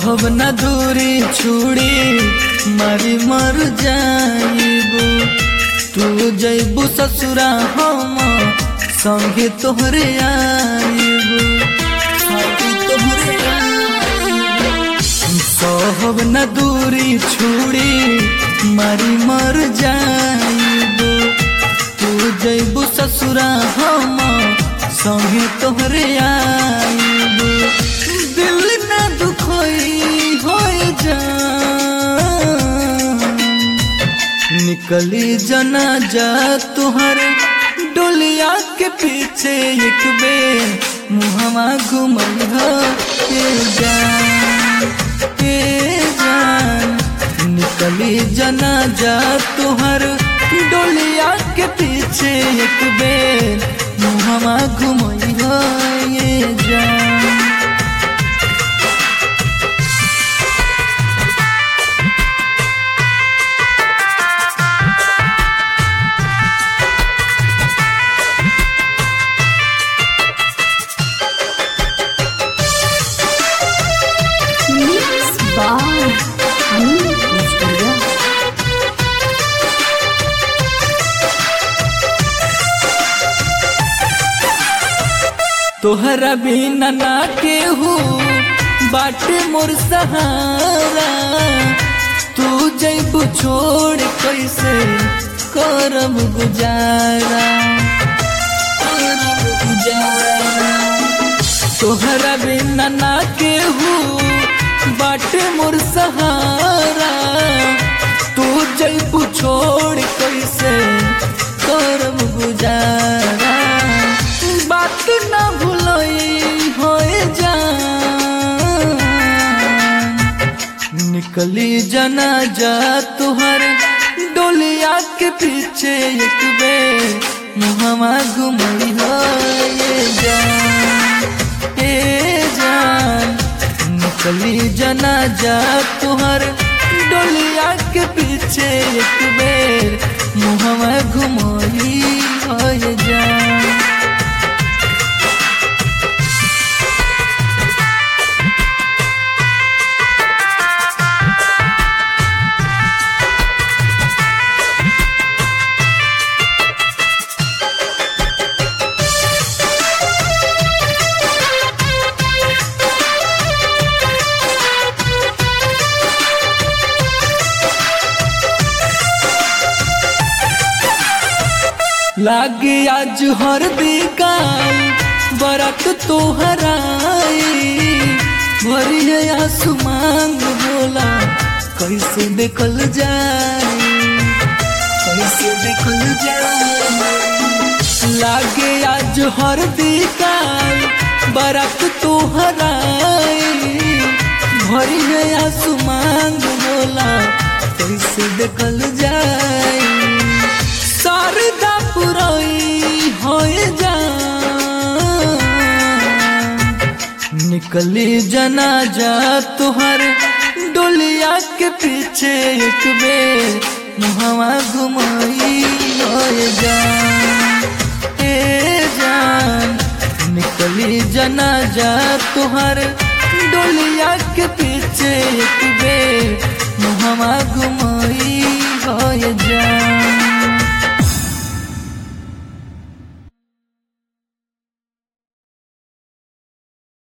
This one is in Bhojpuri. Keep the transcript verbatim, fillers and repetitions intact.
सहब न दूरी छुड़ी मारी मर जाइबू। तू जइबू ससुरा हम संगे तोहरे आइबू, संगे तोहरे आइबू। सहब न दूरी छुड़ी मारी मर जाइबू। तू जइबू ससुरा हम संगे तोहरे आइबू। दिल न दुखोई होए जा निकली जनाजा तुहर डोलिया के पीछे एक बेर मुहमा घुमैया के जान के जान। निकली जनाजा तुहर डोलिया के पीछे एक बेर मुहमा घुमैया ये जान। तोहरा बिना ना केहू बाटे मोर सहारा। तू जइबू छोड़ कैसे करब गुजारा, करब गुजारा। तोहरा बिना ना केहू बाटे मोर सहारा। तू जइबू छोड़ कैसे करब गुजारा। बात ना भूलई होए जान निकली जनाजा तुहर डोलिया के पीछे एक बेर मुहमा घुमई होए जान ए जान। निकली जनाजा तुहर डोलिया के पीछे एक बेर मुहमा घुमई होए जान। लागे आज हर दिकाल बरत तोहराई। भरी है आंसू मांग बोला कैसे देखल जाए, कैसे देखल जाए। लागे आज हर दिकाल बरत तोहराई। भरी है आंसू मांग बोला कैसे देखल जाए। शारदा पुरई होए जान निकली जनाजा तुहर डोलिया के पीछे एक बेर मुहमा घुमई होए जान ए जान। निकली जनाजा तुहर डोलिया के पीछे एक बेर मुहमा घुमई